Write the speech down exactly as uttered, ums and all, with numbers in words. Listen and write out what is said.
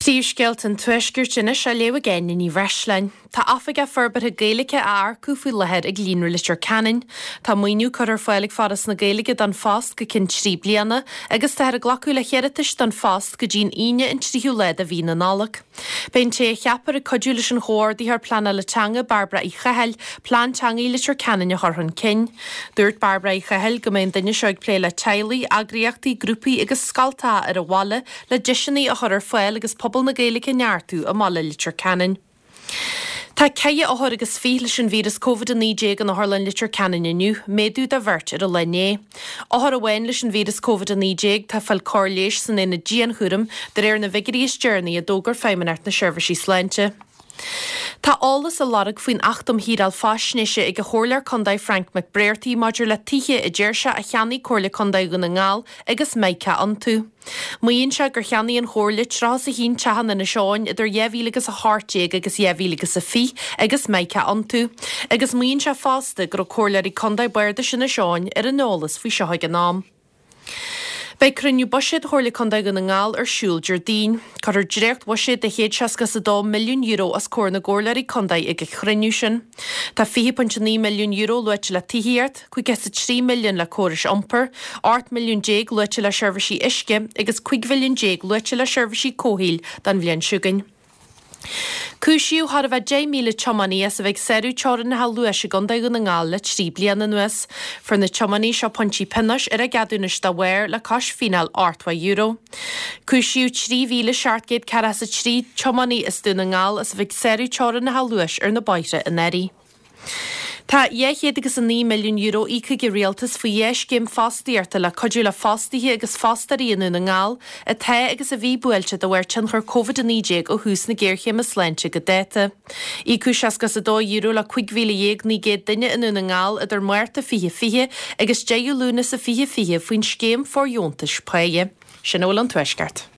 Tíosceilt an tuisgurt sinna se leabh géin in í bhreislein. Tá affaige forbar a Gaeilge air cúfú lehead ag líonú litir canin. Tá muoinú chuir foilig faras na Gaeilge don fast go cin trí bliana, agus tá ar a glacu le chéiritis don fast go dín ine in tríú leid a bhí na nálaach. Bén té cheapar a codú leis an chóir dí ar plana le teanga Barbara i chaheil, plán teanga í litir canin a chorhann cin. Dúirt Barbara i chaheil go mbeidh duine seoig plé le tealaí, agriachtaí, grúpaí agus scaltá ar a bhaile le deisinaí a chuir foiil agus pobl na Gaeilge neartú a mala litir canin. Tá ceie áthir agus fí leis an vírus COVID nineteen an Harlan litir canin inniu, méadú a bhirt ar a lené. Áthir a bhain leis an vírus COVID nineteen tá fel cóirléis san ina dían churim de réir na Vigorious Journey a dógur féimeart na seirbhísí sleinte. Tá álas a larag faoin achtam híral fásneise ag a chóirlear condaid Frank McBrearty maidir le tithe i ddéirse a cheannaí cóirla condaid gona ngáil agus meice antú. Muíonn se gur cheannaí an chóirla trás a hín tehan na seáin idir dheimhílagus a háirtéag agus dheimhílagus a fí agus meice antú. Agus muíonn se fásta gur chóirleirí condaid beirde sin na seáin ar an nólas faoi seoigh an nám. Bei cruniú boisiad chóirla condaid gona ngáil ar siúl Jardín. Cair drécht boisiad de héad seascas a dó milliún euro as cóir na gcóirleirí condaid ag a chruniú sin. Tá fiche punt ní milliún euro luite le tíhiart, chuig gesa trí milliún le córis omper, eight milliún déag luite le seirbhísí isce, agus chuig milliún déag luite le seirbhísí cóhíl dan bhliain siúgain. Cúisiú har a bheith dé míle chomaní as a bheith serú teoran na luas a gondaid gona ngáil le trí bliana nuas, for na chomaní seo pontí pinnas ar a gadúnas da bhair le cás fínal áirtha euro. Cúisiú trí mhíle seartgéad caras a trí chomaní is dúna ngáil as a bheith serú teoran na luas ar na baite in éirí. Tá dhéchéad agus a ní milliún euro ícha go rialtas faoi dhéis céim fástaíarta le codú le fástaithe agus fástaíonú na ngáil a the agus a bhí buailte do bhhair tin chur COVID nineteen ó hús na ggéirchéim a sleinte go déta. Ícú seascas a dó euro le chuig mhíle dhéag ní géad duine inú na ngáil idir muirta fiche fiche agus déú lúna sa fiche fiche faoin scéim fór jóntas paige. Sin óil an tuisceart.